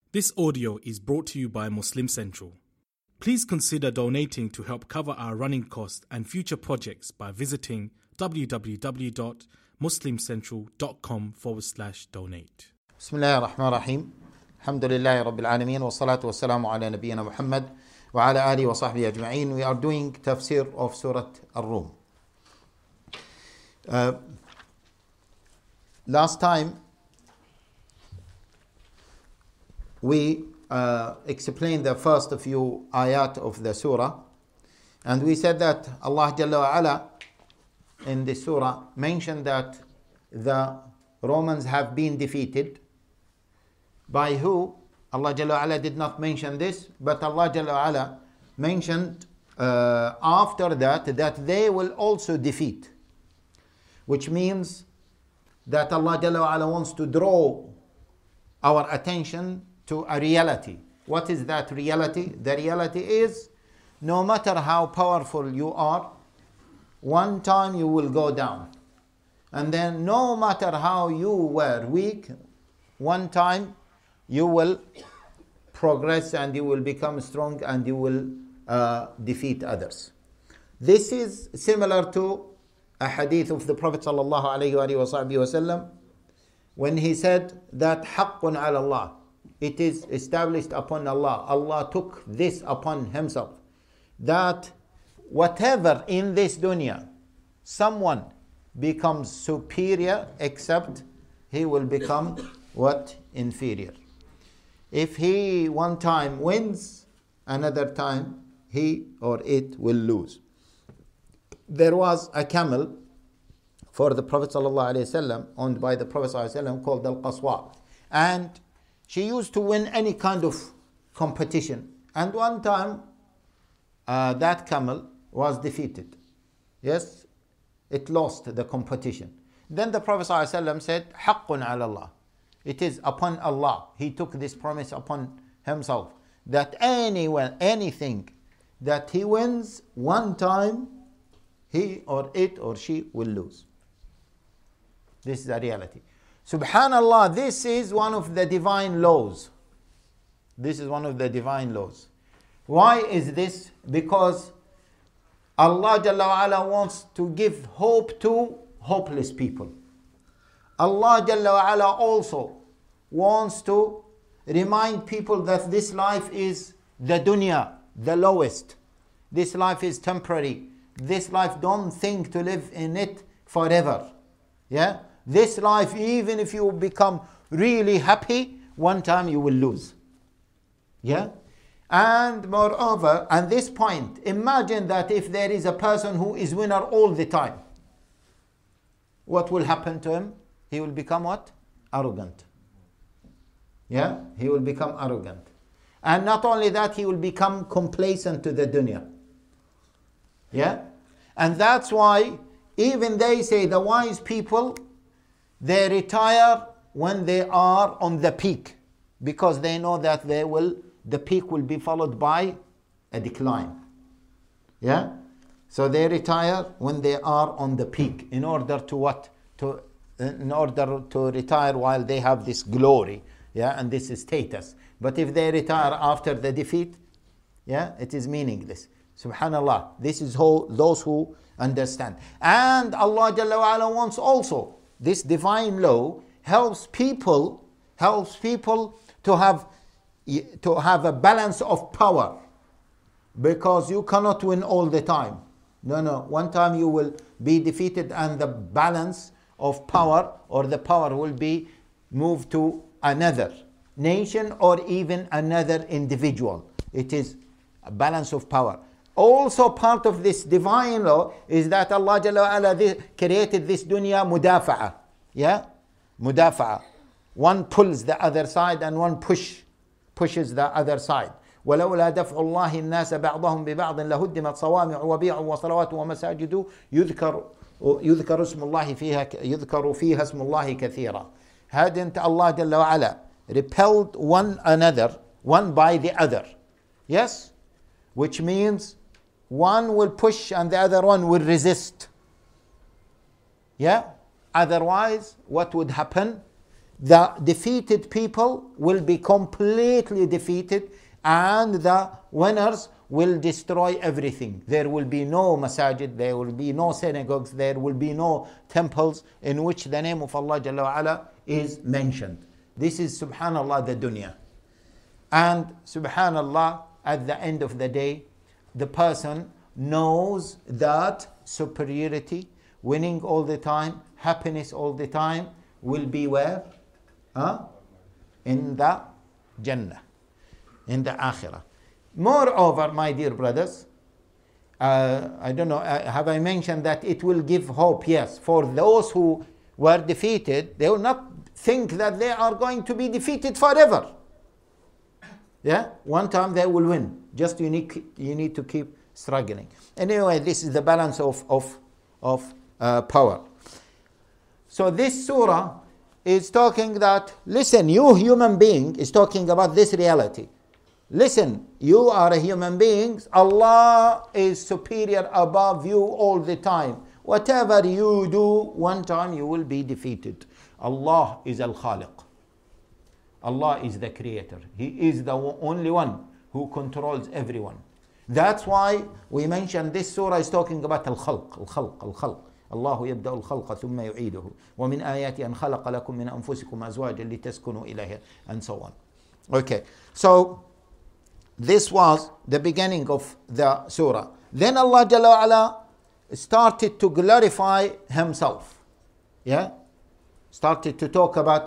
This audio is brought to you by Muslim Central. Please consider donating to help cover our running costs and future projects by visiting www.muslimcentral.com/donate. بسم الله الرحمن الرحيم. الحمد لله رب العالمين والصلاة والسلام على نبينا محمد وعلى آله وصحبه أجمعين. We are doing tafsir of Surah Ar-Rum. Last time we explained the first few ayat of the surah, and we said that Allah Jalla wa Ala in this surah mentioned that the Romans have been defeated. By who? Allah Jalla wa Ala did not mention this, but Allah Jalla wa Ala mentioned after that they will also defeat, which means that Allah Jalla wa Ala wants to draw our attention to a reality. What is that reality? The reality is, no matter how powerful you are, one time you will go down. And then no matter how you were weak, one time you will progress and you will become strong and you will defeat others. This is similar to a hadith of the Prophet sallallahu alaihi wasallam when he said that haqqun ala Allah, it is established upon Allah. Allah took this upon himself, that whatever in this dunya someone becomes superior, except he will become what? Inferior. If he one time wins, another time he or it will lose. There was a camel for the Prophet ﷺ, owned by the Prophet ﷺ, called Al-Qaswa, and she used to win any kind of competition. And one time that camel was defeated. Yes, it lost the competition. Then the Prophet ﷺ said, haqqun ala Allah, it is upon Allah. He took this promise upon himself that anything that he wins one time, he or it or she will lose. This is the reality. Subhanallah, this is one of the divine laws. This is one of the divine laws. Why is this? Because Allah Jalla wa Ala wants to give hope to hopeless people. Allah Jalla wa Ala also wants to remind people that this life is the dunya, the lowest. This life is temporary. This life, don't think to live in it forever. Yeah? This life, even if you become really happy, one time you will lose. Yeah? And moreover, at this point, imagine that if there is a person who is winner all the time, what will happen to him? He will become what? Arrogant. Yeah? He will become arrogant. And not only that, he will become complacent to the dunya. Yeah? And that's why even they say the wise people, they retire when they are on the peak, because they know that the peak will be followed by a decline. Yeah? So they retire when they are on the peak, in order to what? In order to retire while they have this glory, yeah, and this is status. But if they retire after the defeat, yeah, it is meaningless. Subhanallah, this is those who understand. And Allah Jalla wa Ala wants also, this divine law helps people to have a balance of power, because you cannot win all the time. No, one time you will be defeated and the balance of power, or the power, will be moved to another nation or even another individual. It is a balance of power. Also part of this divine law is that Allah Jalla wa Ala created this dunya mudafa'a. Yeah? Mudafa'a. One pulls the other side and one pushes the other side. ولولا دفع الله الناس بعضهم ببعض لهدمت صوامع وبيع وصلوات ومساجد يذكر فيها اسم الله كثيرا. Hadn't Allah Jalla wa Ala repelled one by the other? Yes? Which means one will push and the other one will resist. Yeah? Otherwise, what would happen? the defeated people will be completely defeated, and the winners will destroy everything. There will be no masajid, there will be no synagogues, there will be no temples in which the name of Allah Jalla wa Ala is mentioned. This is subhanallah the dunya. And subhanallah, at the end of the day, the person knows that superiority, winning all the time, happiness all the time will be where? In the Jannah, in the Akhirah. Moreover, my dear brothers, I don't know, have I mentioned that it will give hope? Yes, for those who were defeated, they will not think that they are going to be defeated forever. Yeah, one time they will win. Just you need to keep struggling. Anyway, this is the balance of power. So this surah is talking that, listen, you human being, is talking about this reality. Listen, you are a human being. Allah is superior above you all the time. Whatever you do, one time you will be defeated. Allah is Al-Khaliq. Allah is the creator. He is the only one who controls everyone. That's why we mentioned this surah is talking about Al-Khalq. Al-Khalq, Al-Khalq. الله يبدأ الخلق ثم يعيده ومن آياته أن خلق لكم من أنفسكم أزواجا لتسكنوا إليها, and so on. Okay, so this was the beginning of the surah. Then Allah Jalla wa Ala started to glorify Himself. Yeah? Started to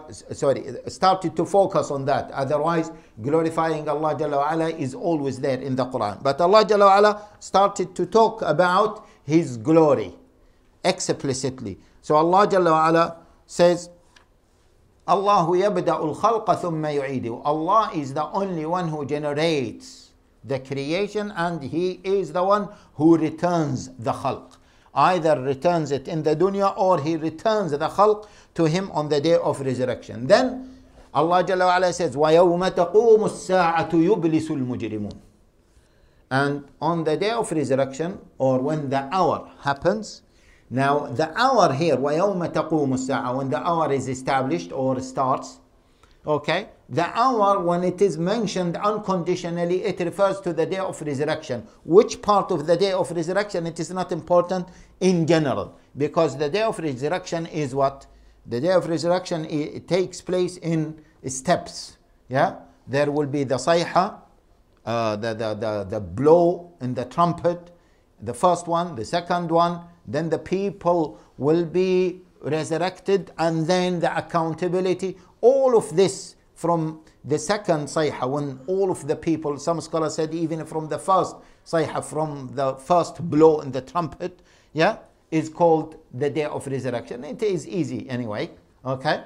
focus on that. Otherwise, glorifying Allah Jalla wa Ala is always there in the Quran. But Allah Jalla wa Ala started to talk about His glory explicitly. So Allah Jalla wa Ala says, Allahu yabda'ul khalqa thumma yu'idu. Allah is the only one who generates the creation, and He is the one who returns the khalq. Either returns it in the dunya, or He returns the khalq to Him on the day of resurrection. Then Allah Jalla wa Ala says, وَيَوْمَ تَقُومُ السَّاعَةُ يُبْلِسُ الْمُجْرِمُونَ. And on the day of resurrection, or when the hour happens. Now the hour here, وَيَوْمَ تَقُومُ السَّاعَةُ, when the hour is established or starts, okay, the hour when it is mentioned unconditionally, it refers to the day of resurrection. Which part of the day of resurrection, it is not important in general, because the day of resurrection is what? The day of resurrection, it takes place in steps. Yeah, there will be the sayha, the blow in the trumpet, the first one, the second one. Then the people will be resurrected, and then the accountability. All of this from the second sayha, when all of the people, some scholars said even from the first sayha, from the first blow in the trumpet, yeah, is called the day of resurrection. It is easy anyway. Okay.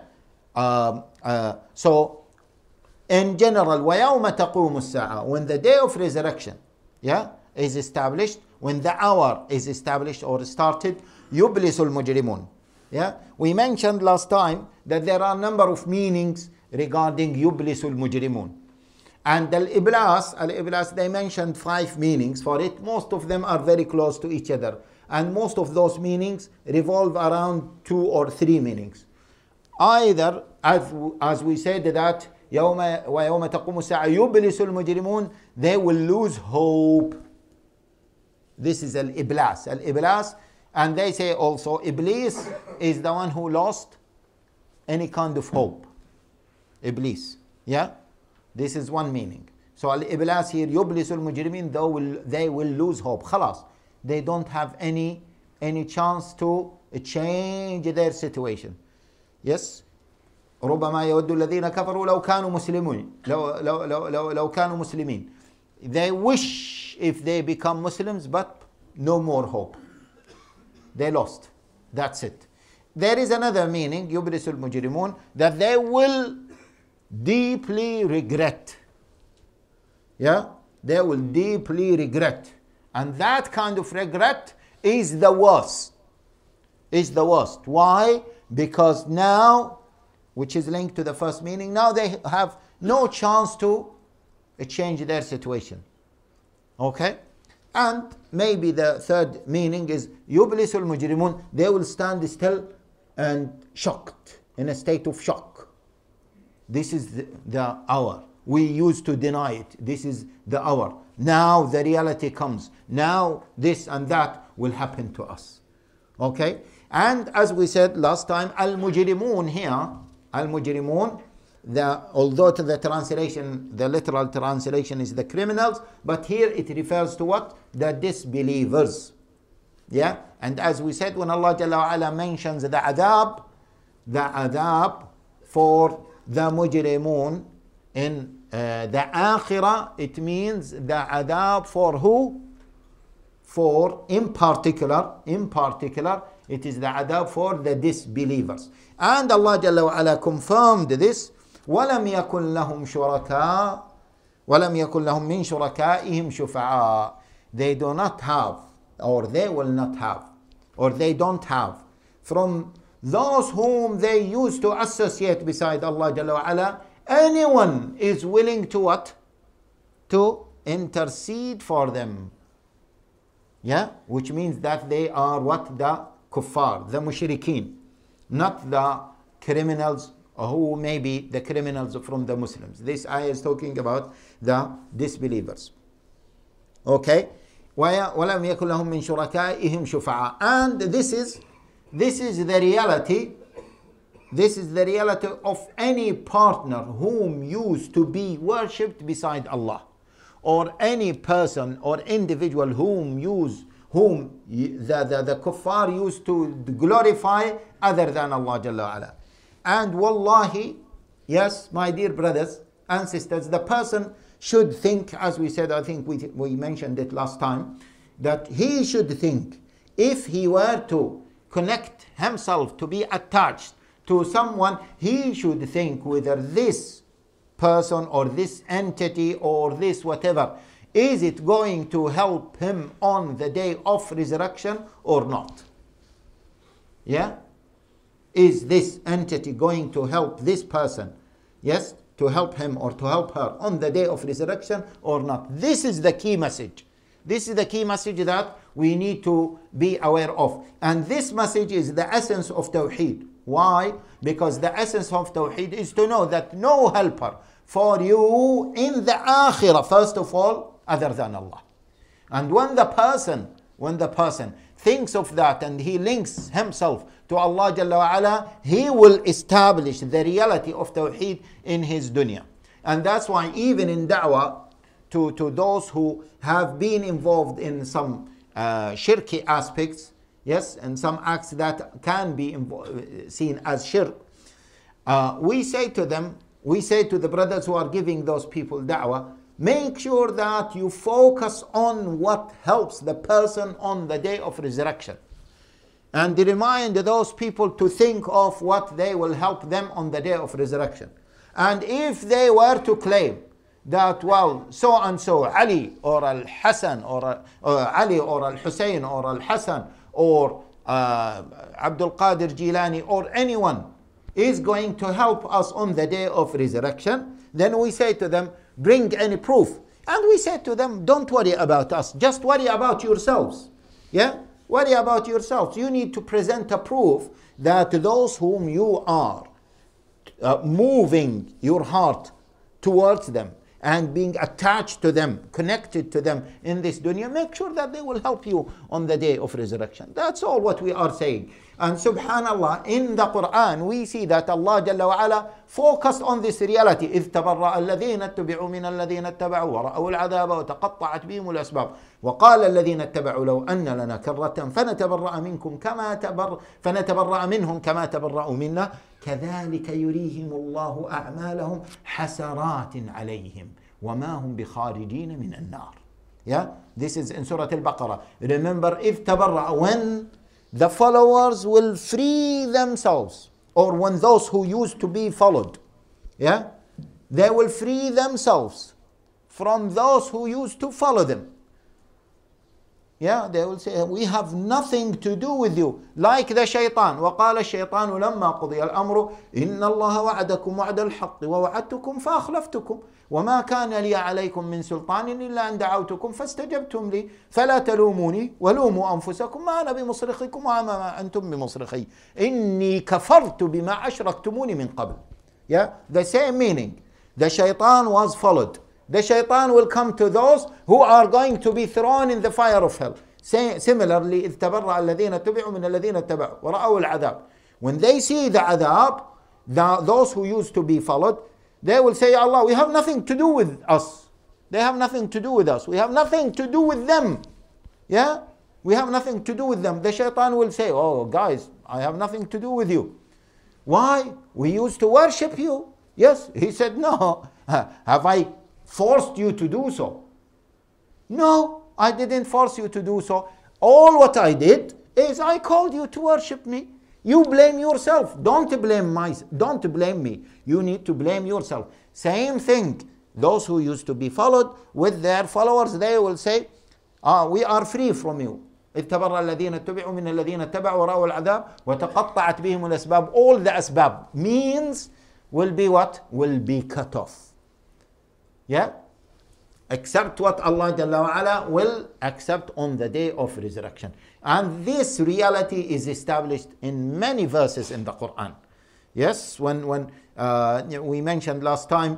So in general, وَيَوْمَ تَقُومُ السَّاعَةُ, when the day of resurrection, yeah, is established, when the hour is established or started, يُبْلِسُ الْمُجْرِمُونَ. Yeah, we mentioned last time that there are a number of meanings regarding يُبْلِسُ الْمُجْرِمُونَ. And al-iblas, they mentioned 5 meanings for it. Most of them are very close to each other. And most of those meanings revolve around 2 or 3 meanings. Either, as we said, that يَوْمَ تَقُومُ السَّاعَةُ يُبْلِسُ الْمُجْرِمُونَ, they will lose hope. This is al-iblas. Al-iblas, and they say also Iblis is the one who lost any kind of hope. Iblis. Yeah? This is one meaning. So al-iblas here, يُبْلِسُ الْمُجْرِمِينَ, they will lose hope. خلاص. They don't have any chance to change their situation. Yes? ربما يود الذين كفروا لو كانوا مسلمين لو كانوا مسلمين. They wish if they become Muslims, but no more hope. They lost. That's it. There is another meaning, يُبْلِسُ الْمُجْرِمُونَ, that they will deeply regret. Yeah? They will deeply regret. And that kind of regret is the worst. Is the worst. Why? Because now, which is linked to the first meaning, now they have no chance to change their situation. Okay? And maybe the third meaning is يُبْلِسُ الْمُجْرِمُونَ, they will stand still and shocked, in a state of shock. this is the hour. We used to deny it. This is the hour. Now the reality comes. Now this and that will happen to us. Okay? And as we said last time, al-mujrimun here, al-mujrimun, although to the translation, the literal translation is the criminals, but here it refers to what? The disbelievers. Yeah? And as we said, when Allah Jalla wa Ala mentions the adab for the mujrimun in the akhirah, it means the adab for who? For, in particular, it is the adab for the disbelievers. And Allah Jalla wa Ala confirmed this. وَلَمْ يَكُنْ لَهُمْ شُرَكَاء وَلَمْ يَكُنْ لَهُم مِّن شُرَكَائِهِمْ شُفَعَاء. They do not have, or they will not have, or they don't have, from those whom they used to associate beside Allah Jalla wa Ala, anyone is willing to what? To intercede for them. Yeah? Which means that they are what? The kuffar, the mushrikeen, not the criminals who may be the criminals from the Muslims. This ayah is talking about the disbelievers. Okay? وَلَمْ يَكُنْ لَهُم مِّن شُرَكَائِهِمْ شُفَعَاء. And this is the reality. This is the reality of any partner whom used to be worshipped beside Allah, or any person or individual whom the kuffar used to glorify other than Allah Jalla wa Ala. And wallahi, yes, my dear brothers and sisters, the person should think, as we said, I think we mentioned it last time, that he should think, if he were to connect himself, to be attached to someone, he should think whether this person or this entity or this whatever, is it going to help him on the day of resurrection or not? Yeah? Is this entity going to help this person? Yes? To help him or to help her on the day of resurrection or not? This is the key message. This is the key message that we need to be aware of. And this message is the essence of Tawheed. Why? Because the essence of Tawheed is to know that no helper for you in the Akhirah, first of all, other than Allah. And when the person thinks of that and he links himself to Allah Jalla wa Ala, he will establish the reality of Tawheed in his dunya. And that's why even in da'wah to those who have been involved in some shirky aspects, yes, and some acts that can be seen as shirk, we say to the brothers who are giving those people da'wah, make sure that you focus on what helps the person on the day of resurrection. And remind those people to think of what they will help them on the day of resurrection. And if they were to claim that, well, so and so, Ali or Al-Hassan or Ali or Al-Hussein or Al-Hassan or Abdul Qadir Jilani or anyone is going to help us on the day of resurrection, then we say to them, bring any proof. And we say to them, don't worry about us, just worry about yourselves. Yeah? Worry about yourselves. You need to present a proof that those whom you are moving your heart towards them and being attached to them, connected to them in this dunya, make sure that they will help you on the day of resurrection. That's all what we are saying. And subhanallah, in the Quran, we see that Allah Jalla wa Ala focused on this reality. إِذْ تَبَرَّأَ الَّذِينَ اتَّبِعُوا مِنَ الَّذِينَ اتَّبَعُوا وَرَأَوُا الْعَذَابَ وَتَقَطَّعَتْ بِهِمُ الْأَسْبَابُ وَقَالَ الَّذِينَ اتَّبَعُوا لَوْ أَنَّ لَنَا كَرَّةً فَنَتَبَرَّأَ مِنْهُمْ كَمَا تَبَرَّأُوا مِنَّا كَذَلِكَ يُرِيهِمُ اللَّهُ أَعْمَالَهُمْ حَسَرَاتٍ عَلَيْهِمْ وَمَا هُمْ بِخَارِجِينَ مِنَ النَّارِ. Yeah, this is in Surah Al-Baqarah. Remember, إِذْ تَبَرَّأَ, when the followers will free themselves, or when those who used to be followed, yeah, they will free themselves from those who used to follow them. Yeah, they will say, we have nothing to do with you. Like the shaitan. وَقَالَ الشَّيْطَانُ لَمَّا قُضِيَ الْأَمْرُ إِنَّ اللَّهَ وَعَدَكُمْ وَعْدَ الْحَقِّ وَوَعَدْتُكُمْ فَأَخْلَفْتُكُمْ وَمَا كَانَ لِي عَلَيْكُمْ مِنْ سُلْطَانٍ إِلَّا أَنْ دَعَوْتُكُمْ فَاسْتَجَبْتُمْ لِي فَلَا تَلُومُونِي وَلُومُوا أَنفُسَكُمْ مَا أَنَا بِمُصْرِخِكُمْ وَمَا أَنْتُمْ بِمُصْرِخِيَّ إِنِّي كَفَرْتُ بِمَا أَشْرَكْتُمُونِ مِنْ قَبْلِ. Yeah, the same meaning. The shaitan was followed. The shaitan will come to those who are going to be thrown in the fire of hell. Similarly, إذ تبرأ الذين اتبعوا من الذين اتبعوا ورأوا العذاب. When they see the adab, those who used to be followed, they will say, Allah, we have nothing to do with us. They have nothing to do with us. We have nothing to do with them. Yeah? We have nothing to do with them. The shaitan will say, oh guys, I have nothing to do with you. Why? We used to worship you. Yes. He said, no. Have I forced you to do so? No, I didn't force you to do so. All what I did is I called you to worship me. You blame yourself. Don't blame me. You need to blame yourself. Same thing. Those who used to be followed with their followers, they will say, we are free from you. إذ تبرأ الذين اتبعوا من الذين اتبعوا ورأوا العذاب وتقطعت بهم الأسباب. All the asbab means will be what? Will be cut off. Yeah? Except what Allah Jalla wa'ala will accept on the day of resurrection. And this reality is established in many verses in the Quran. Yes, when we mentioned last time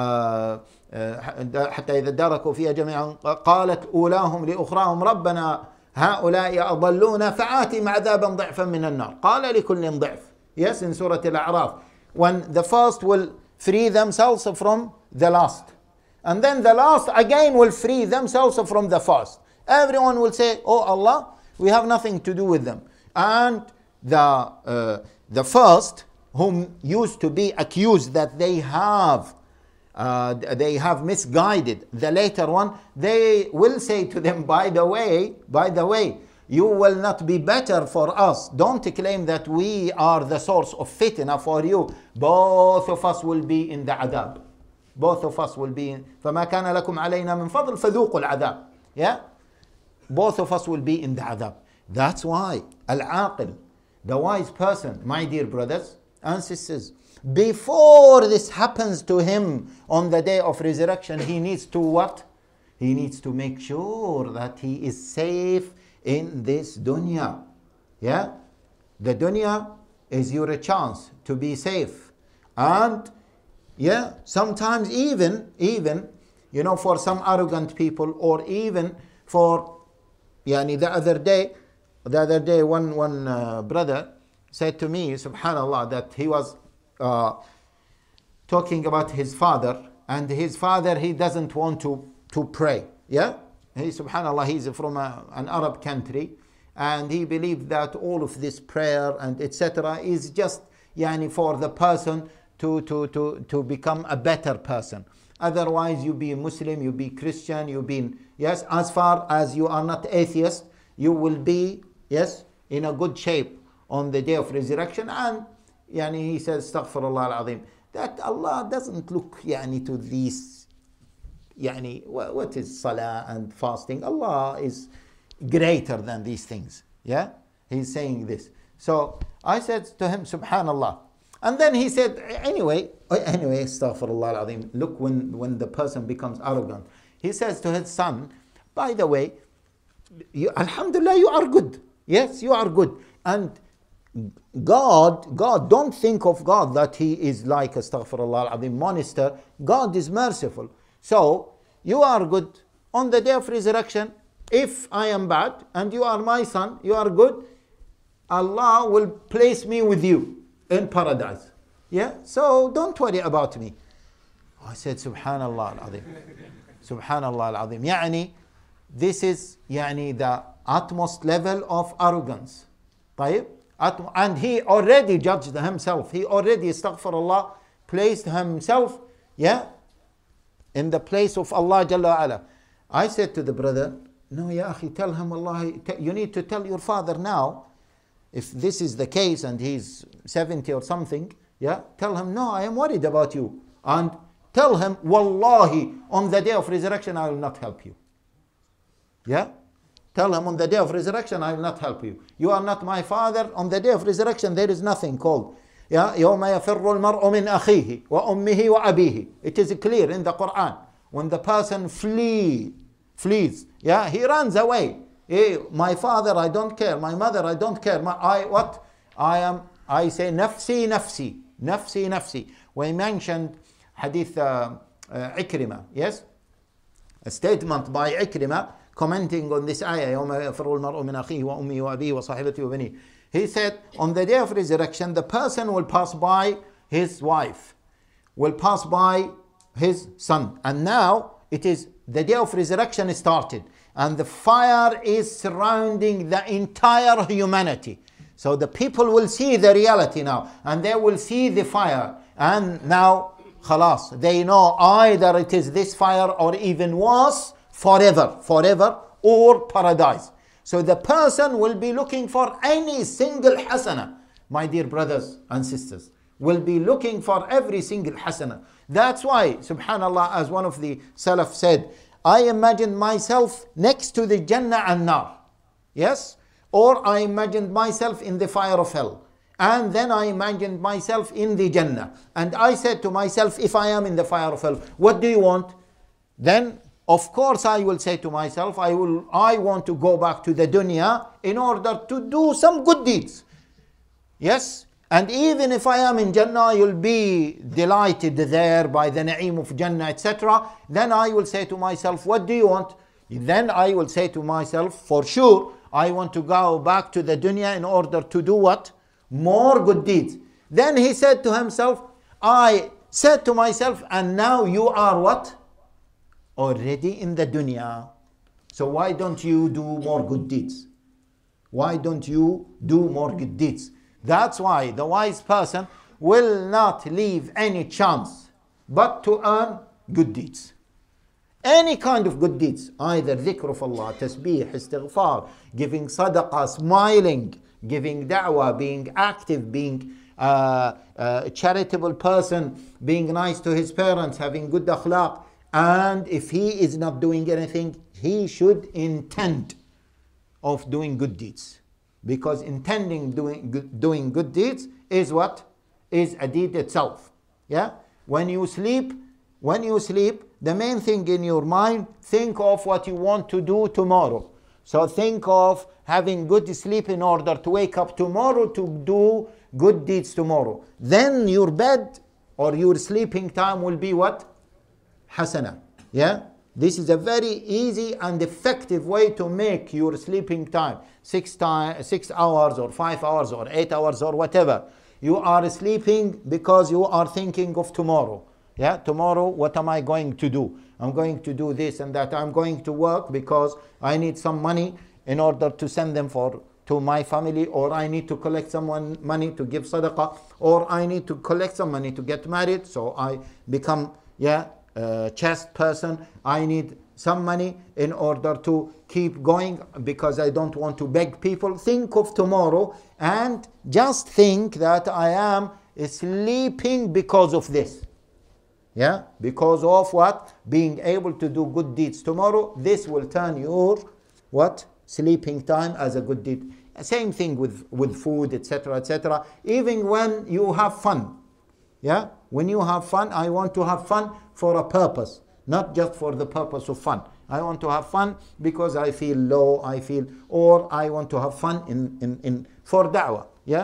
حتى إذا اداركوا فيها جميعا قالت أولاهم لأخراهم ربنا هؤلاء أضلونا فآتهم عذابا ضعفا من النار قال لكل ضعف. Yes, in Surah Al-A'raf, when the first will free themselves from the last, and then the last again will free themselves from the first. Everyone will say, oh Allah, we have nothing to do with them. And the first, whom used to be accused that they have misguided the later one, they will say to them, by the way, you will not be better for us. Don't claim that we are the source of fitna for you. Both of us will be in the adab. Both of us will be in. فَمَا كَانَ لَكُمْ عَلَيْنَا مِنْ فَضْلٍ فَذُوقُوا الْعَذَابِ. Yeah? Both of us will be in the adab. That's why Al-Aqil, the wise person, my dear brothers and sisters, before this happens to him on the day of resurrection, he needs to what? He needs to make sure that he is safe in this dunya. Yeah? The dunya is your chance to be safe. And yeah, sometimes even, for some arrogant people, or even for, the other day, one brother said to me, subhanallah, that he was talking about his father, and his father, he doesn't want to pray. Yeah? Subhanallah, he's from an Arab country, and he believed that all of this prayer and etc. is just for the person to become a better person. Otherwise, you be Muslim, you be Christian, you be, yes, as far as you are not atheist, you will be, yes, in a good shape on the day of resurrection. And he says, Astaghfirullah al-Azim, that Allah doesn't look to these, what is salah and fasting? Allah is greater than these things. Yeah, he's saying this. So I said to him, Subhanallah. And then he said, anyway, Astaghfirullah al-Azim, look, when the person becomes arrogant, he says to his son, by the way, Alhamdulillah, you are good. Yes, you are good. And God, don't think of God that he is like Astaghfirullah al-Azim monster. God is merciful. So you are good. On the day of resurrection, if I am bad and you are my son, you are good, Allah will place me with you in paradise. Yeah? So don't worry about me. I said, Subhanallah al-Azim. Subhanallah al-Azim. This is the utmost level of arrogance. طيب? And he already judged himself. He already, astaghfirullah, placed himself, in the place of Allah Jalla wa'ala. I said to the brother, no, ya akhi, tell him, Allah, you need to tell your father now, if this is the case and he's 70 or something, tell him, no, I am worried about you. And tell him, wallahi, on the day of resurrection, I will not help you. Yeah? Tell him, on the day of resurrection, I will not help you. You are not my father. On the day of resurrection, there is nothing called. يوم يفر المرء من أخيه وأمه وأبيه. It is clear in the Quran. When the person flees, he runs away. My father, I don't care. My mother, I don't care. I say, nafsi, nafsi. نفسي نفسي. We mentioned hadith Ikrimah, yes? A statement by Ikrimah commenting on this ayah, يَوْمَ يَفِرُّ الْمَرْءُ مِنْ أَخِيهِ وَأُمِّهِ وَأَبِيهِ وَصَاحِبَتِهِ وَبَنِيهِ. He said, on the day of resurrection, the person will pass by his wife, will pass by his son. And now it is the day of resurrection is started, and the fire is surrounding the entire humanity. So the people will see the reality now, and they will see the fire. And now, khalas, they know either it is this fire or even worse, forever, or paradise. So the person will be looking for any single hasana. My dear brothers and sisters, will be looking for every single hasana. That's why, subhanallah, as one of the Salaf said, I imagined myself next to the Jannah and Nar. Yes? Or I imagined myself in the fire of hell. And then I imagined myself in the Jannah. And I said to myself, if I am in the fire of hell, what do you want? Then, of course, I will say to myself, I want to go back to the dunya in order to do some good deeds. Yes? And even if I am in Jannah, I will be delighted there by the na'im of Jannah, etc. Then I will say to myself, what do you want? Then I will say to myself, for sure, I want to go back to the dunya in order to do what? More good deeds. Then he said to himself, I said to myself, and now you are what? Already in the dunya. So why don't you do more good deeds? Why don't you do more good deeds? That's why the wise person will not leave any chance but to earn good deeds. Any kind of good deeds, either dhikr of Allah, tasbih, istighfar, giving sadaqah, smiling, giving da'wah, being active, being a charitable person, being nice to his parents, having good akhlaq. And if he is not doing anything, he should intend of doing good deeds. Because intending doing good deeds is what? Is a deed itself. Yeah? When you sleep, the main thing in your mind, think of what you want to do tomorrow. So think of having good sleep in order to wake up tomorrow to do good deeds tomorrow. Then your bed or your sleeping time will be what? Hasana. Yeah? This is a very easy and effective way to make your sleeping time 6 hours or 5 hours or 8 hours or whatever. You are sleeping because you are thinking of tomorrow. Yeah, tomorrow what am I going to do? I'm going to do this and that. I'm going to work because I need some money in order to send them to my family, or I need to collect some money to give sadaqah, or I need to collect some money to get married, so I become chaste person. I need some money in order to keep going because I don't want to beg people. Think of tomorrow and just think that I am sleeping because of this. Yeah, because of what? Being able to do good deeds tomorrow. This will turn your what? Sleeping time as a good deed. Same thing with food, etc., etc. Even when you have fun. Yeah, when you have fun, I want to have fun for a purpose, not just for the purpose of fun. I want to have fun because I feel low, or I want to have fun in for da'wah. Yeah,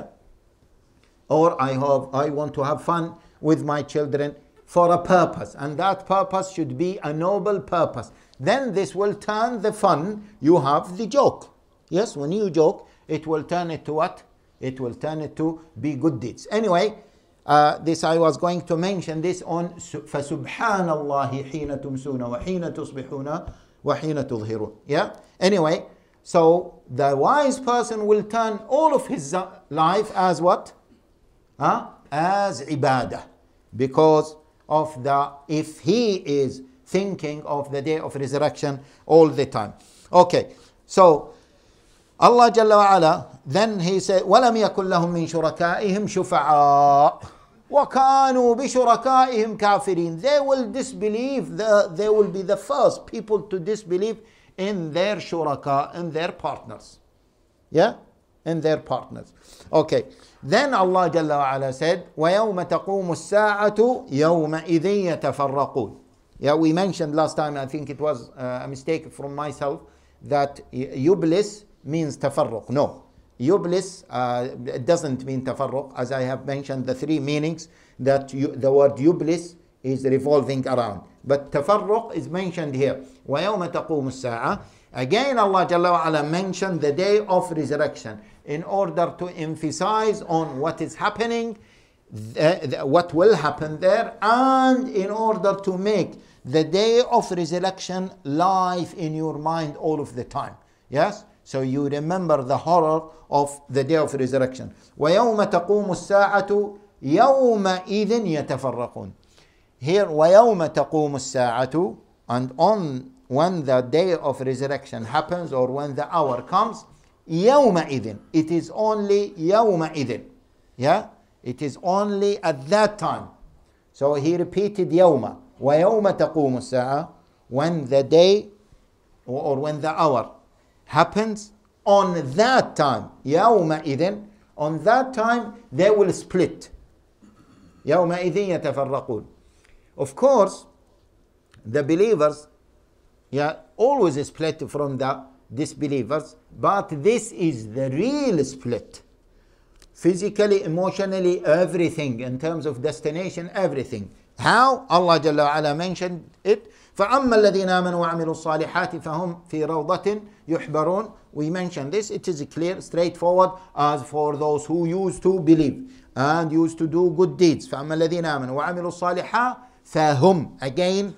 or I want to have fun with my children for a purpose, and that purpose should be a noble purpose. Then this will turn the fun, you have the joke. Yes, when you joke, it will turn it to what? It will turn it to be good deeds. Anyway, this I was going to mention this on فَسُبْحَانَ اللَّهِ حِينَ تُمْسُونَ وَحِينَ تُصْبِحُونَ وَحِينَ تُظْهِرُونَ. Yeah? Anyway, so the wise person will turn all of his life as what? As ibadah. Because of if he is thinking of the day of resurrection all the time. Okay, so Allah Jalla wa Ala, then he said, وَلَمْ يَكُنْ لَهُمْ مِنْ شُرَكَائِهِمْ شُفَعَاء وَكَانُوا بِشُرَكَائِهِمْ كَافِرِينَ. They will disbelieve, they will be the first people to disbelieve in their shuraka, in their partners. Yeah? In their partners. Okay. Then Allah Jalla wa Ala said, وَيَوْمَ تَقُومُ السَّاعَةُ يَوْمَئِذٍ يَتَفَرَّقُونَ. Yeah, we mentioned last time, I think it was a mistake from myself, that yublis means tafarruq. No. Yublis, it doesn't mean tafarruq, as I have mentioned the three meanings that the word yublis is revolving around. But tafarruq is mentioned here. وَيَوْمَ تَقُومُ السَّاعَةِ. Again, Allah Jalla wa Ala mentioned the day of resurrection in order to emphasize on what is happening, what will happen there, and in order to make the day of resurrection live in your mind all of the time. Yes? So you remember the horror of the day of resurrection. وَيَوْمَ تَقُومُ السَّاعَةُ يَوْمَئِذٍ يَتَفَرَّقُونَ. Here, وَيَوْمَ تَقُومُ السَّاعَةُ, and on when the day of resurrection happens or when the hour comes, يَوْمَئِذٍ. It is only يَوْمَئِذٍ. Yeah? It is only at that time. So he repeated يَوْمَ. وَيَوْمَ تَقُومُ السَّاعَةُ. When the day or when the hour happens, on that time, يَوْمَئِذٍ, on that time they will split. يَوْمَئِذٍ يَتَفَرَّقُونَ. Of course, the believers always split from the disbelievers, but this is the real split. Physically, emotionally, everything, in terms of destination, everything. How? Allah Jalla wa Ala mentioned it. فَأَمَّا الَّذِينَ آمَنُوا وَعَمِلُوا الصَّالِحَاتِ فَهُمْ فِي رَوْضَةٍ يُحْبَرُونَ. We mentioned this. It is clear, straightforward. As for those who used to believe and used to do good deeds, فَأَمَّا الَّذِينَ آمَنُوا وَعَمِلُوا الصَّالِحَاتِ فَهُمْ. Again,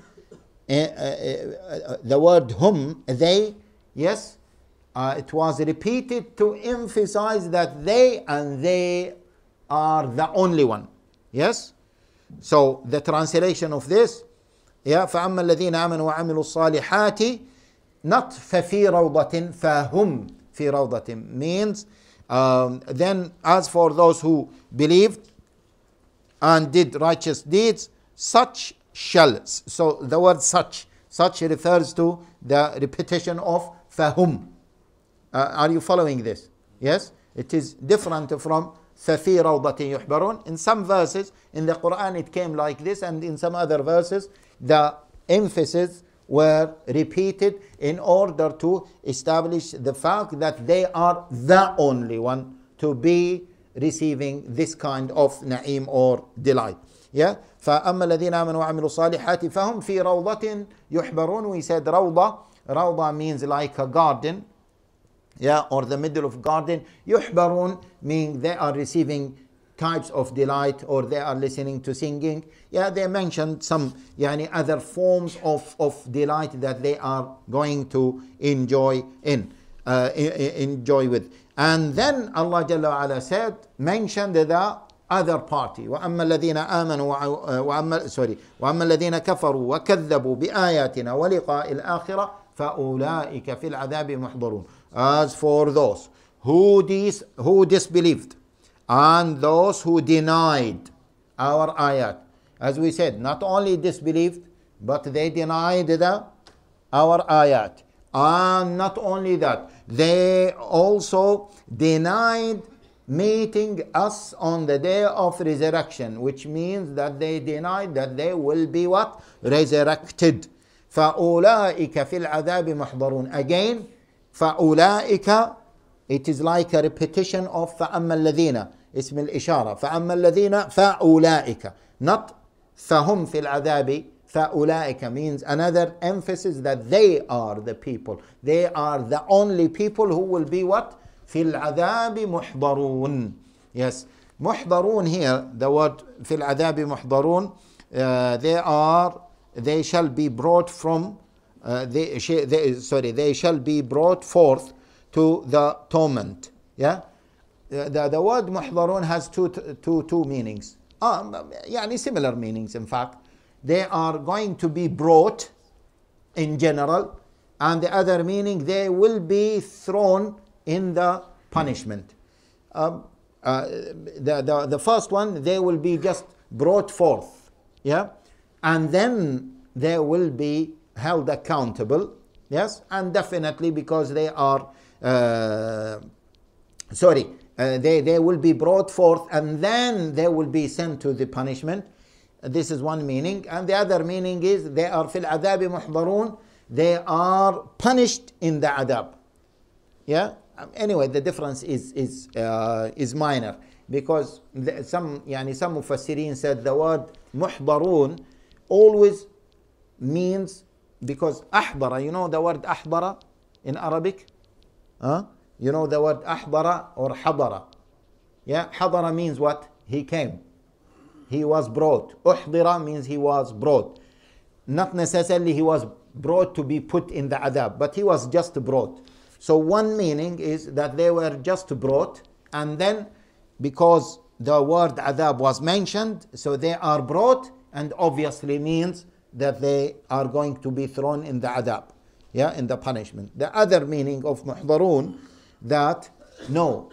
the word hum, they, yes, it was repeated to emphasize that they are the only one. Yes? So the translation of this, فَأَمَّا الَّذِينَ آمَنُوا وَعَمِلُوا الصَّالِحَاتِ, not فَفِي رَوْضَةٍ, فَهُمْ فِي رَوْضَةٍ, means then as for those who believed and did righteous deeds, such shall. So the word such refers to the repetition of فَهُمْ. Are you following this? Yes? It is different from فَفِي رَوْضَةٍ يُحْبَرُونَ. In some verses in the Quran it came like this, and in some other verses the emphasis were repeated in order to establish the fact that they are the only one to be receiving this kind of na'im or delight. Yeah? فَأَمَّا الَّذِينَ آمَنُوا وَعَمِلُوا الصَّالِحَاتِ فَهُمْ فِي رَوْضَةٍ يُحْبَرُونَ. We said rawda means like a garden, or the middle of garden. يُحْبَرُونَ means they are receiving types of delight, or they are listening to singing. They mentioned some other forms of delight that they are going to enjoy with. And then Allah Jalla wa Ala said, mentioned the other party. وَأَمَّا الَّذِينَ آمَنُوا وَأَمَّا الَّذِينَ كَفَرُوا وَكَذَّبُوا بِآيَاتِنَا وَلِقَاءِ الْآخِرَةِ فَأُولَٰئِكَ فِي الْعَذَابِ مُحْضَرُونَ. As for those who disbelieved and those who denied our ayat, as we said, not only disbelieved, but they denied our ayat. And not only that, they also denied meeting us on the day of resurrection, which means that they denied that they will be what? Resurrected. فَأُولَٰئِكَ فِي الْعَذَابِ مُحْضَرُونَ. Again, فَأُولَٰئِكَ, it is like a repetition of فَأَمَّا الَّذِينَ, اسم الإشارة. فَأَمَّا الَّذِينَ فَأُولَٰئِكَ, not فَهُمْ فِي الْعَذَابِ. فَأُولَٰئِكَ means another emphasis that they are the people. They are the only people who will be what? فِي الْعَذَابِ مُحْضَرُونَ. Yes, محضرون here, the word فِي الْعَذَابِ محضرون, they shall be brought from, they shall be brought forth to the torment. Yeah, the word محضرون has two meanings. Similar meanings in fact. They are going to be brought in general, and the other meaning, they will be thrown in the punishment. The first one, they will be just brought forth, and then they will be held accountable, and definitely because they are they will be brought forth and then they will be sent to the punishment. This is one meaning. And the other meaning is they are fil adabi muhdarun, they are punished in the adab. anyway, the difference is minor, because some mufassirin said the word muhdarun always means, because ahdara, you know the word ahdara in Arabic? You know the word ahdara or hadara? Yeah, hadara means what? He came. He was brought. Uhdira means he was brought. Not necessarily he was brought to be put in the adab, but he was just brought. So one meaning is that they were just brought, and then because the word adab was mentioned, so they are brought, and obviously means that they are going to be thrown in the adab, yeah, in the punishment. The other meaning of muhdarun, that no,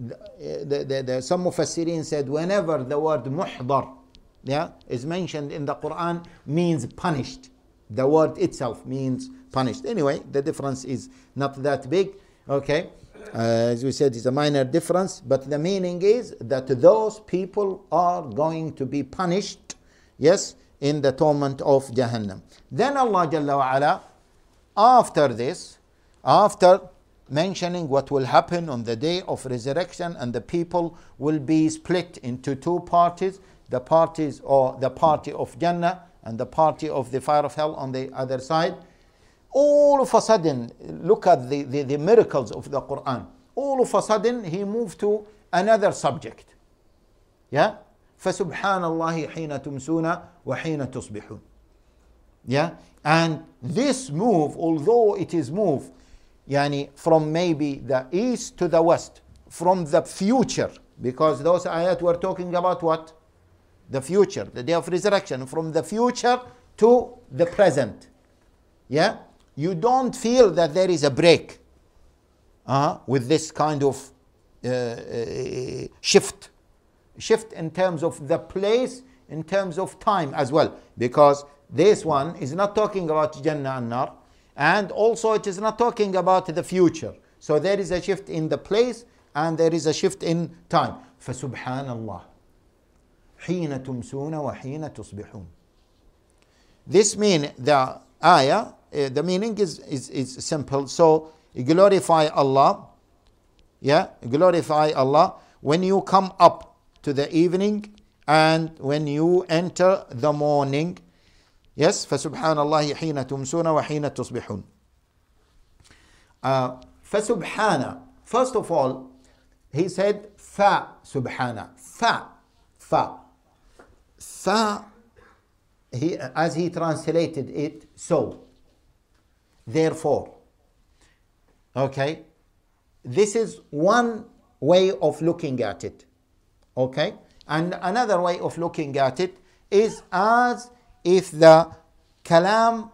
some mufassirin said whenever the word muhdar, yeah, is mentioned in the Quran, means punished. The word itself means punished. Anyway, the difference is not that big. Okay, as we said, it's a minor difference, but the meaning is that those people are going to be punished, yes, in the torment of Jahannam. Then Allah Jalla wa Ala, after this, after mentioning what will happen on the day of resurrection, and the people will be split into two parties, the parties, or the party of Jannah and the party of the fire of hell on the other side. All of a sudden, look at the miracles of the Quran. All of a sudden, he moved to another subject. Yeah? فَسُبْحَانَ اللَّهِ حِينَ تُمْسُونَ وَحِينَ تُصْبِحُونَ. Yeah? And this move, although it is move, yani from maybe the east to the west, from the future, because those ayat were talking about what? The future, the day of resurrection, from the future to the present. Yeah? You don't feel that there is a break with this kind of shift in terms of the place, in terms of time as well, because this one is not talking about Jannah and Nar, and also it is not talking about the future. So there is a shift in the place and there is a shift in time. فَسُبْحَانَ اللَّهِ حِينَ تُمْسُونَ وَحِينَ تُصْبِحُونَ. This means the ayah, the meaning is simple. So glorify Allah, yeah, glorify Allah when you come up to the evening and when you enter the morning. Yes, فَسُبْحَانَ اللَّهِ حِينَ تُمْسُونَ وَحِينَ تُصْبِحُونَ. فَسُبْحَانَ, first of all, he said فَسُبْحَانَ. Fa, as he translated it, so, therefore. Okay, this is one way of looking at it. Okay, and another way of looking at it is as if the kalam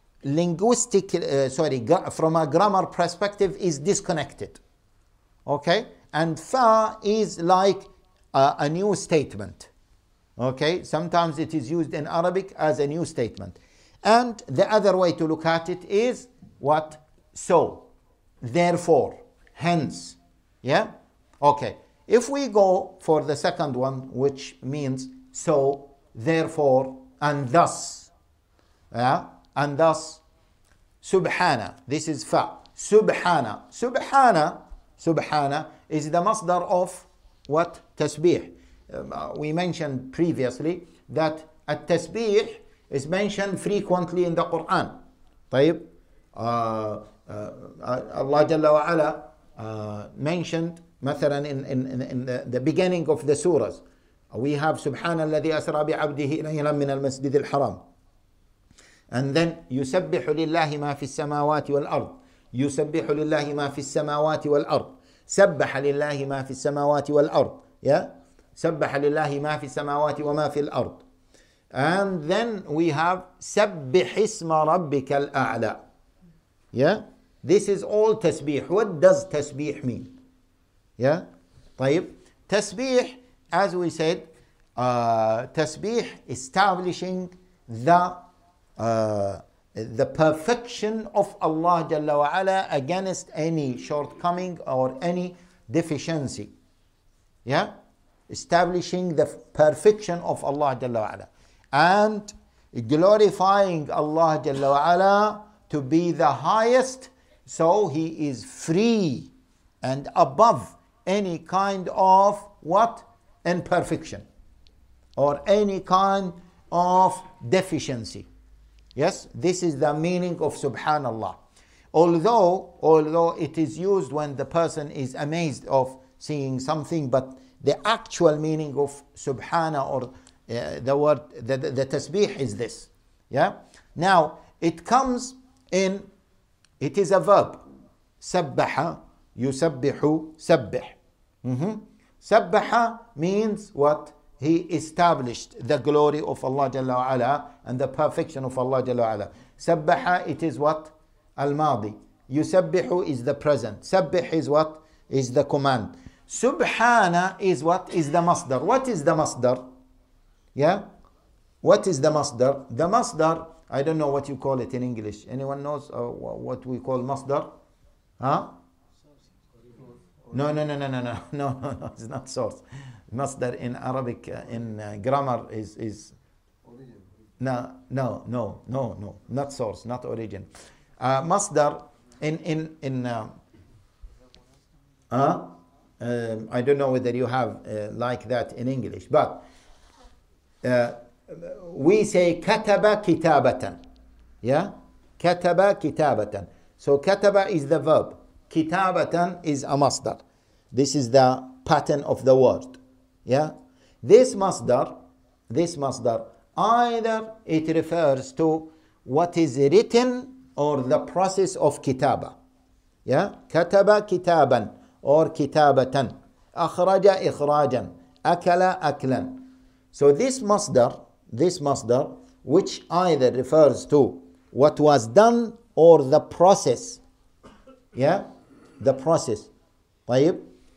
from a grammar perspective is disconnected. Okay, and fa is like a new statement. Okay, sometimes it is used in Arabic as a new statement. And the other way to look at it is what? So, therefore, hence. Yeah? Okay. If we go for the second one, which means so, therefore, and thus. Yeah? And thus, subhana. This is fa. Subhana. Subhana is the masdar of what? Tasbih. We mentioned previously that at-tasbih is mentioned frequently in the Quran. طيب, Allah Jalla wa Ala mentioned مثلا in the beginning of the surahs, we have سبحان الذي أسرى بعبده ليلا من المسجد الحرام, and then يسبح لله ما في السماوات والأرض, يسبح لله ما في السماوات والأرض, سبح لله ما في السماوات والأرض, yeah, سبح لله ما في السماوات وما في الأرض. And then we have سبح اسم ربك الأعلى. Yeah, this is all tasbih. What does tasbih mean? Yeah, طيب, tasbih, as we said, tasbih establishing the perfection of Allah Jalla wa Ala against any shortcoming or any deficiency. Yeah, establishing the perfection of Allah Jalla wa Ala and glorifying Allah Jalla wa Ala to be the highest, so he is free and above any kind of what? Imperfection or any kind of deficiency. Yes, this is the meaning of Subhanallah. Although it is used when the person is amazed of seeing something, but the actual meaning of Subhana or the word, the tasbih is this. Yeah. Now it comes in. It is a verb. Sabbaha, yusabbihu, sabbih. Sabbaha means what? He established the glory of Allah Jalla wa Ala and the perfection of Allah Jalla wa Ala. Sabbaha, it is what? Al-Madi. Yusabbihu is the present. Sabbih is what? Is the command. Subhana is what? Is the masdar. What is the masdar? Yeah? What is the masdar? The masdar, I don't know what you call it in English. Anyone knows what we call masdar? Huh? No, it's not source. Masdar in Arabic, in grammar is no, not source, not origin. Masdar I don't know whether you have like that in English, but we say kataba kitabatan. Yeah? Kataba kitabatan. So kataba is the verb. Kitabatan is a masdar. This is the pattern of the word. Yeah? This masdar, either it refers to what is written or the process of kitaba. Yeah? Kataba kitaban or kitabatan. Akhraja ikhrajan. Akala aklan. So this masdar, which either refers to what was done or the process. Yeah? The process. طيب.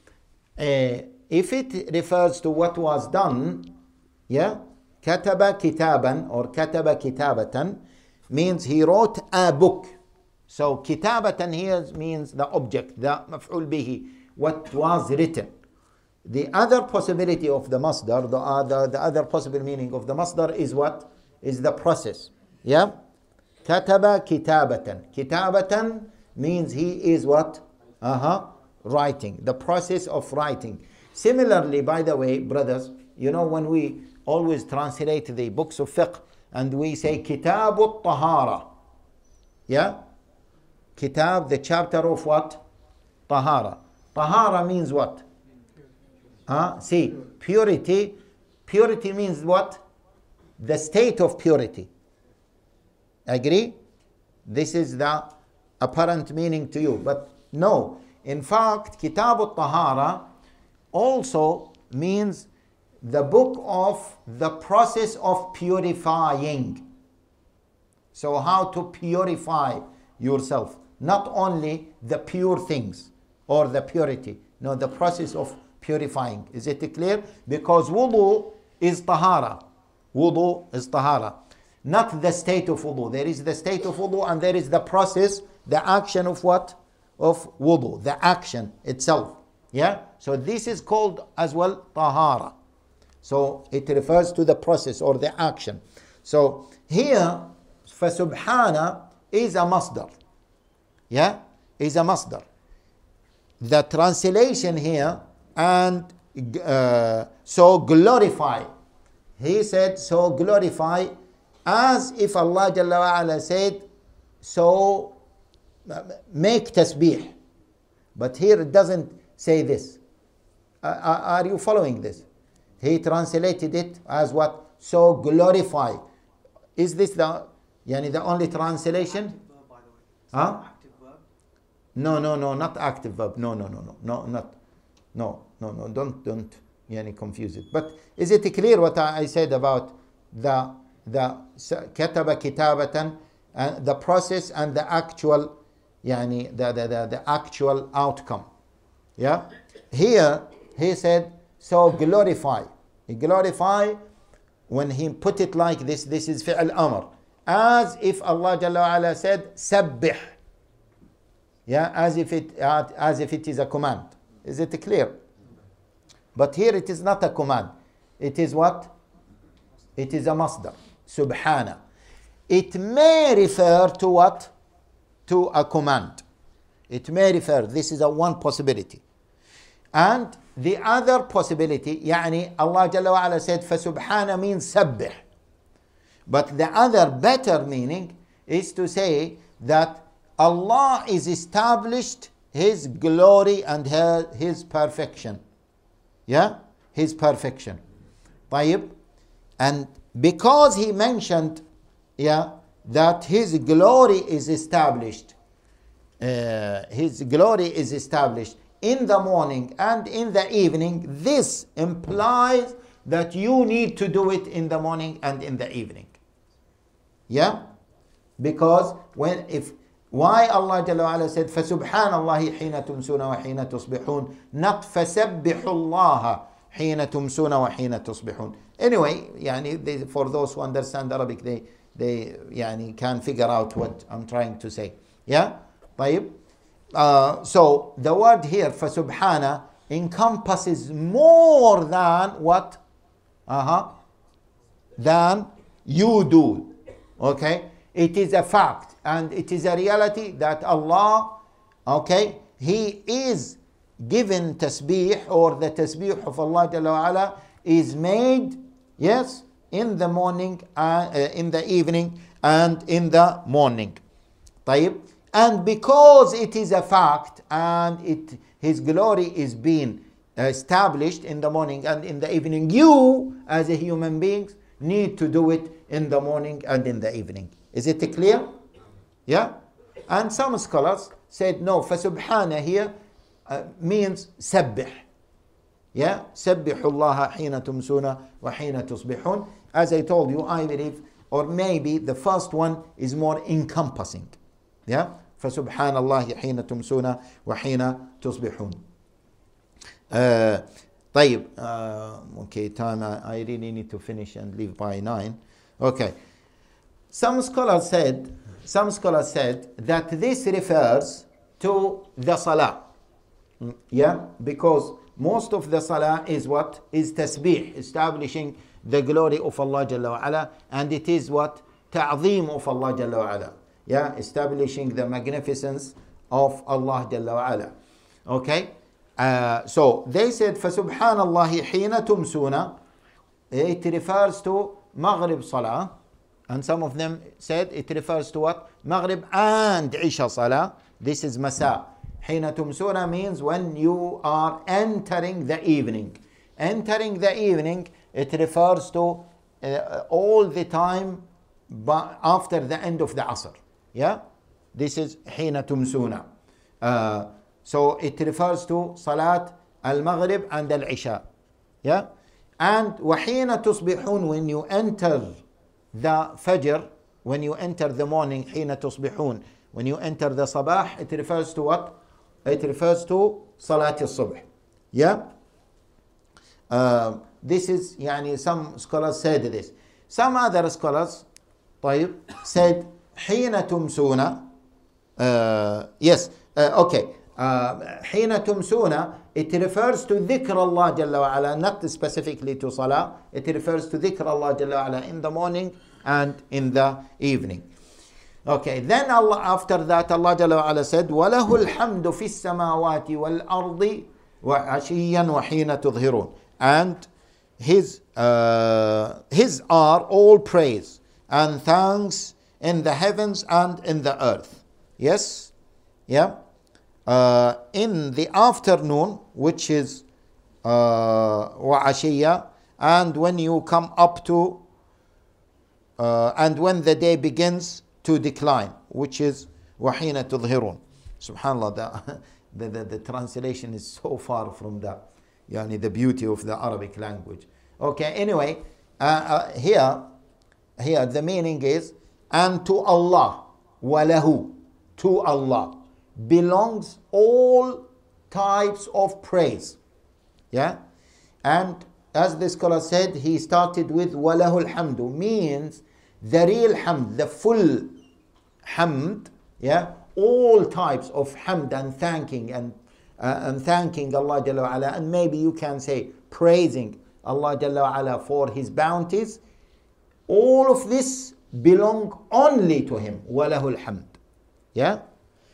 If it refers to what was done, yeah, kataba kitaban or kataba kitabatan means he wrote a book. So kitabatan here means the object, the maf'ul bihi, what was written. The other possibility of the masdar, the other possible meaning of the masdar is what? Is the process. Yeah? Kataba kitabatan. Kitabatan means he is what? Writing. The process of writing. Similarly, by the way, brothers, you know when we always translate the books of fiqh and we say Kitab tahara. Yeah? Kitab, the chapter of what? Tahara. Tahara means what? See, purity. Purity means what? The state of purity. Agree? This is the apparent meaning to you. But no. In fact, Kitab al-Tahara also means the book of the process of purifying. So how to purify yourself. Not only the pure things or the purity. No, the process of purifying. Is it clear? Because wudu is tahara. Wudu is tahara. Not the state of wudu. There is the state of wudu and there is the process, the action of what? Of wudu. The action itself. Yeah? So this is called as well tahara. So it refers to the process or the action. So here, فَسُبْحَانَ is a masdar. Yeah? Is a masdar. The translation here, and so glorify. He said, so glorify, as if Allah Jalla wa Ala said, so make tasbih. But here it doesn't say this. Are you following this? He translated it as what? So glorify. Is this the only translation? Huh? No, not active verb. No, don't confuse it. But is it clear what I said about the kataba kitabatan, the process and the actual, the actual outcome? Yeah. Here he said, so glorify. Glorify, when he put it like this, this is fi'al amr, as if Allah Jalla wa Ala said, sabbih. Yeah, as if it is a command. Is it clear? But here it is not a command. It is what? It is a masdar. Subhana. It may refer to what? To a command. It may refer, this is a one possibility. And the other possibility, يعني Allah Jalla wa Ala said, فَسُبْحَانَ means سَبِّح. But the other better meaning is to say that Allah is established His glory and His perfection. Yeah? His perfection. طيب. And because He mentioned, yeah, that His glory is established, His glory is established in the morning and in the evening, this implies that you need to do it in the morning and in the evening. Yeah? Because why Allah Jalla wa Ala said فَسُبْحَانَ اللَّهِ حِينَ تُمْسُونَ وَحِينَ تُصْبِحُونَ, not فَسَبِّحُوا اللَّهَ حِينَ تُمْسُونَ وَحِينَ تُصْبِحُونَ. Anyway, يعني for those who understand Arabic, they يعني can figure out what I'm trying to say. Yeah? طيب. So the word here فَسُبْحَانَ encompasses more than what? Than you do. Okay? It is a fact and it is a reality that Allah, okay, He is given tasbih, or the tasbih of Allah Jalla wa Ala is made, yes, in the morning, in the evening and in the morning. طيب. And because it is a fact and His glory is being established in the morning and in the evening, you as a human being need to do it in the morning and in the evening. Is it clear? Yeah? And some scholars said no, فَسُبْحَانَ here means سَبِّح. Yeah? سَبِّحُوا اللَّهَ حِينَ تُمْسُونَ وَحِينَ تُصْبِحُونَ. As I told you, I believe, or maybe the first one is more encompassing. Yeah? فَسُبْحَانَ اللَّهِ حِينَ تُمْسُونَ وَحِينَ تُصْبِحُونَ. طيب. Okay, time. I really need to finish and leave by 9. Okay. Some scholars said that this refers to the salah. Yeah, because most of the salah is what? Is tasbih, establishing the glory of Allah Jalla wa Ala, and it is what? Ta'zeem of Allah Jalla wa Ala. Yeah, establishing the magnificence of Allah Jalla wa Ala. Okay? So they said فَسُبْحَانَ اللَّهِ حِينَ تُمْسُونَ, it refers to Maghrib Salah, and some of them said it refers to what? Maghrib and Isha Salah. This is Masa. حِينَ تُمْسُونَ means when you are entering the evening. Entering the evening, it refers to all the time after the end of the Asr. Yeah? This is حِينَ تُمْسُونَ. So it refers to Salat al-Maghrib and al-Isha. Yeah? And وَحِينَ تُصْبِحُونَ, when you enter the Fajr, when you enter the morning, حِينَ تُصْبِحُونَ, when you enter the Sabah, it refers to what? It refers to Salat al-Subh. Yeah? This is, يعني some scholars said this. Some other scholars طيب, said حِينَ تُمْسُونَ. Yes, okay. حين تمسون, it refers to dhikr Allah Jalla wa Ala, not specifically to Salah. It refers to dhikr Allah Jalla wa Ala in the morning and in the evening. Okay, then Allah, after that, Allah Jalla wa Ala said وَلَهُ الْحَمْدُ فِي السَّمَاوَاتِ وَالْأَرْضِ وَعَشِيًّا وَحِينَ تُظْهِرُونَ. And His are all praise and thanks in the heavens and in the earth. Yes? Yeah? In the afternoon, which is وَعَشِيًّا, and when you come up to and when the day begins to decline, which is وَحِينَ تُظْهِرُونَ. SubhanAllah, the translation is so far from the the beauty of the Arabic language. Okay, anyway, here the meaning is, and to Allah, وَلَهُ, to Allah belongs all types of praise. Yeah? And as the scholar said, he started with وَلَهُ الْحَمْدُ, means the real hamd, the full hamd. Yeah? All types of hamd and thanking and thanking Allah Jalla wa Ala, and maybe you can say praising Allah Jalla wa Ala for His bounties. All of this belong only to Him. وَلَهُ الْحَمْدُ. Yeah?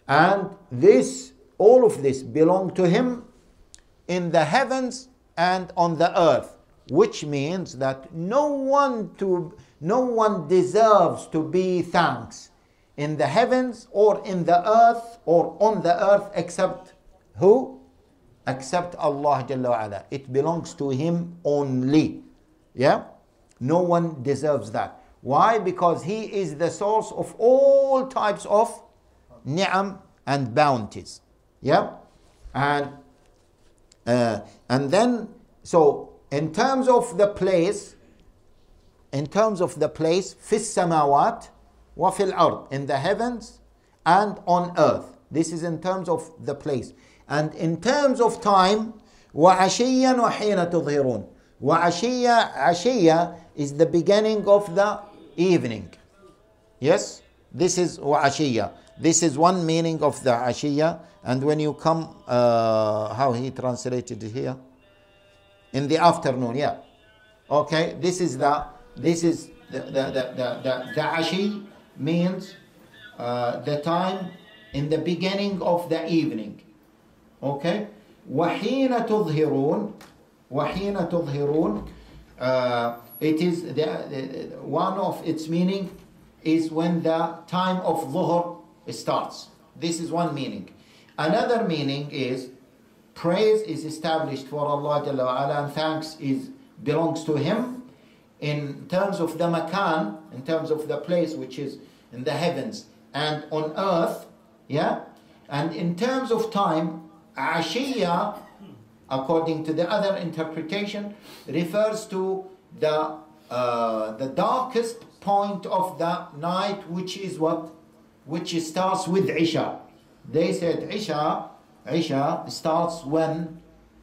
And this, all of this belong to him in the heavens and on the earth, which means that no one deserves to be thanks in the heavens or in the earth or on the earth except who? Except Allah Jalla wa Ala. It belongs to him only. Yeah? No one deserves that. Why? Because he is the source of all types of ni'am and bounties. Yeah? And then, so in terms of the place, في السماوات وفي الأرض, in the heavens and on earth. This is in terms of the place. And in terms of time, وعشيا وحين تظهرون. وعشيا, عشيا is the beginning of the evening. Yes? This is وعشيا. This is one meaning of the عشية. And when you come, how he translated it here? In the afternoon, yeah. Okay, this is the ashi means the time in the beginning of the evening. Okay? وحين تظهرون, وحين تظهرون, it is one of its meaning is when the time of dhuhr starts. This is one meaning. Another meaning is praise is established for Allah Jalla wa Ala, and thanks belongs to him in terms of the makan, in terms of the place which is in the heavens and on earth. Yeah? And in terms of time, Ashiya, according to the other interpretation, refers to the darkest point of the night, which is what? Which starts with Isha. They said Isha starts when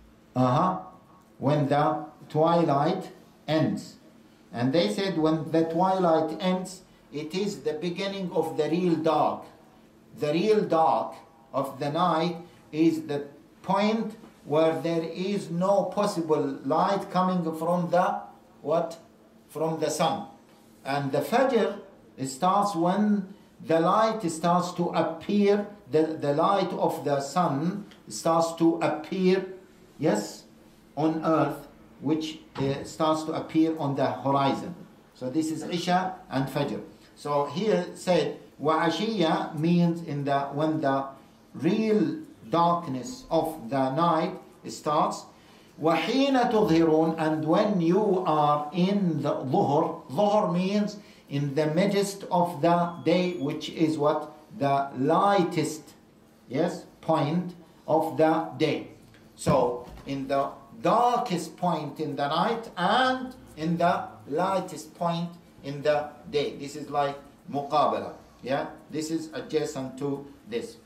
the twilight ends. And they said when the twilight ends, it is the beginning of the real dark. The real dark of the night is the point where there is no possible light coming from the what? From the sun. And the Fajr starts when the light starts to appear, the light of the sun starts to appear, yes, on earth, which starts to appear on the horizon. So this is Isha and Fajr. So here said, Wa'ashiyya means when the real darkness of the night starts. وَحِينَ تُظْهِرُونَ, and when you are in the dhuhr, dhuhr means in the midst of the day, which is what? The lightest, yes, point of the day. So in the darkest point in the night and in the lightest point in the day. This is like muqabala. Yeah, this is adjacent to this.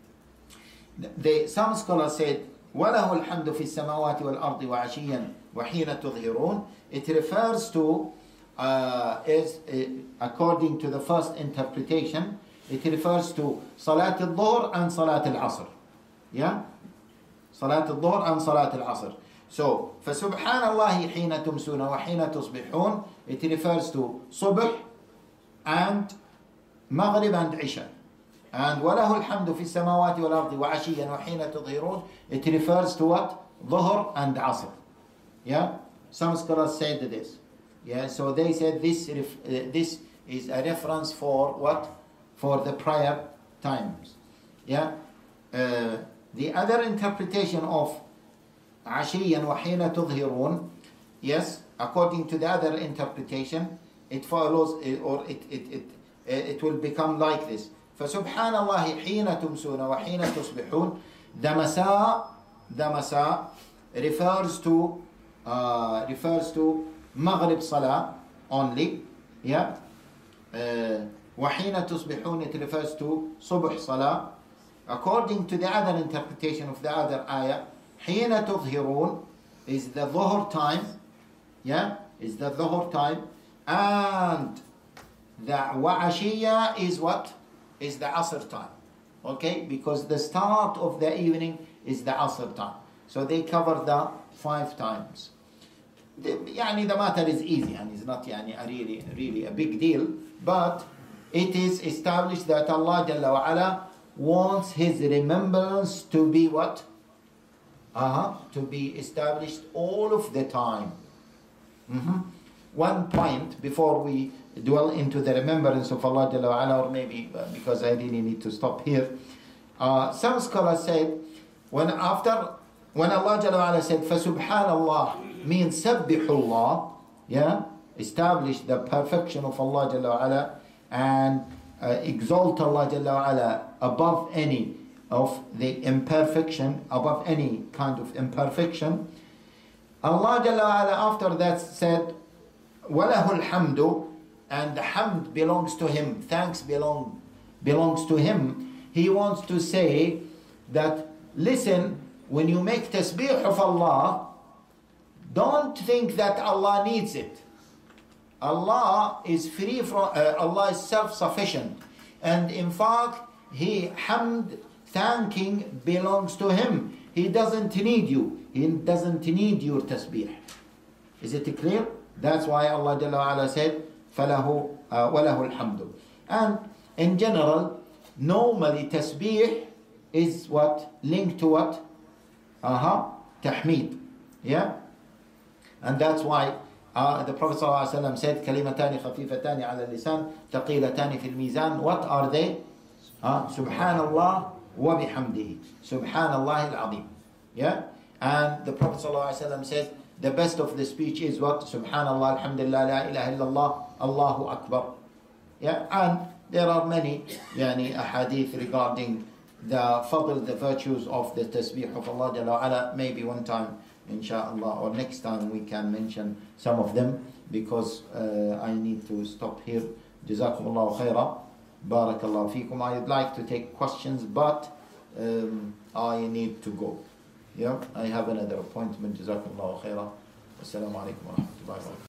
Some scholars said, وَلَهُ الْحَمْدُ فِي السَّمَاوَاتِ وَالْأَرْضِ وَعَشِيًّا وَحِينَ تُظْهِرُونَ. It refers to, according to the first interpretation, it refers to Salat al-Dhuhr and Salat al-Asr. Yeah? Salat al-Dhuhr and Salat al-Asr. So, فَسُبْحَانَ اللَّهِ حِينَ تُمْسُونَ وَحِينَ تُصْبِحُونَ. It refers to Subh and Maghrib and Isha. And وَلَهُ الْحَمْدُ فِي السَّمَاوَاتِ وَالْأَرْضِ وَعَشِيًّا وَحِينَ تُظْهِرُونَ. It refers to what? Dhuhr and Asr. Yeah? Some scholars said this. Yeah, so they said this is a reference for what? For the prior times. Yeah? The other interpretation of عَشِيًّا وَحِينَ تُظْهِرُونَ, yes, according to the other interpretation, it follows, or it will become like this. فسبحان الله حين تمسون وحين تصبحون. The Masa refers to Maghrib Salah only. Yeah. وحين تصبحون, it refers to Subh Salah. According to the other interpretation of the other ayah, حين تظهرون is the Dhuhr time. Yeah, is the Dhuhr time. And the Wa'ashiyya is what? Is the Asr time. Okay? Because the start of the evening is the Asr time. So they cover the 5 times. The matter is easy and it's not really a big deal. But it is established that Allah Jalla wa Ala wants his remembrance to be what? To be established all of the time. One point before we dwell into the remembrance of Allah Jalla wa Ala, or maybe because I really need to stop here. Some scholars said, when Allah Jalla wa Ala said, فَسُبْحَانَ means سَبِّحُ Allah, establish the perfection of Allah Jalla wa Ala, and exalt Allah Jalla wa Ala above any of the imperfection, above any kind of imperfection. Allah Jalla wa Ala after that said, وَلَهُ الْحَمْدُ, and the hamd belongs to Him, thanks belongs to Him. He wants to say that, listen, when you make tasbih of Allah, don't think that Allah needs it. Allah is free from, Allah is self-sufficient. And in fact, hamd, thanking belongs to Him. He doesn't need you. He doesn't need your tasbih. Is it clear? That's why Allah Jalla wa Ala said, فَلَهُ وَلَهُ الْحَمْدُ. And in general, normally tasbih is what? Linked to what? Tahmeed. Yeah? And that's why the Prophet ﷺ said, كَلِمَتَانِ خَفِيفَتَانِ عَلَى اللِّسَانِ ثَقِيلَتَانِ فِي الْمِيزَانِ. What are they? Subhanallah wa bihamdihi. Subhanallah al-Azim. Yeah? And the Prophet ﷺ says, the best of the speech is what? Subhanallah, alhamdulillah, la ilaha illallah, Allahu Akbar. Yeah? And there are many ahadith regarding the fadl, the virtues of the tasbih of Allah Jalla wa Ala. Maybe one time, inshallah, or next time we can mention some of them, because I need to stop here. Jazakumullahu khaira. Barakallahu feekum. I'd like to take questions, but I need to go. Yeah, I have another appointment. Jazakumullahu khaira. Assalamu alaikum wa rahmatullahi wa barakatuh.